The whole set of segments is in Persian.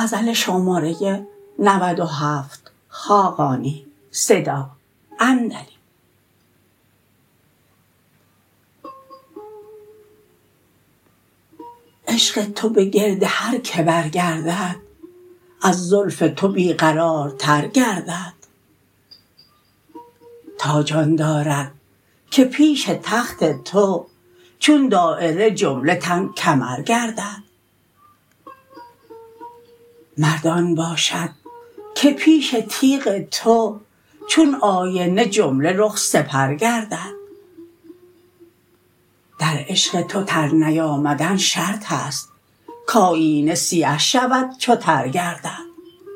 عشق تو به گرد هر که برگردد از زلف تو بیقرارتر گردد. تا جان دارد که پیش تخت تو چون دایره جمله تن کمر گردد. مرد آن باشد که پیش تیغ تو چون آینه جمله رخ سپر گردد. در عشق تو تر نیامدن شرط است کآیینه سیه شود چو تر گردد.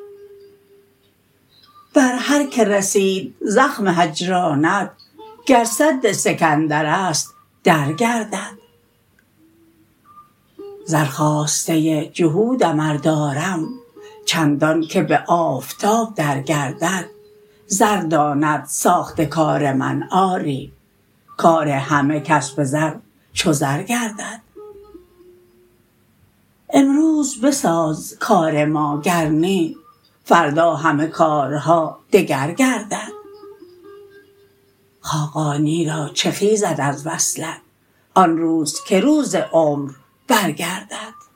بر هر که رسید زخم هجرانت گر سد سکندر است در گردد. زر خواسته جهودم ار دارم چندان که به آفتاب در گردد. زر داند ساخت کار من آری کار همه کس به زر چو زر گردد. امروز بساز کار ما گر نی فردا همه کارها دگر گردد. خاقانی را چه خیزد از وصلت آن روز که روز عمر برگردد.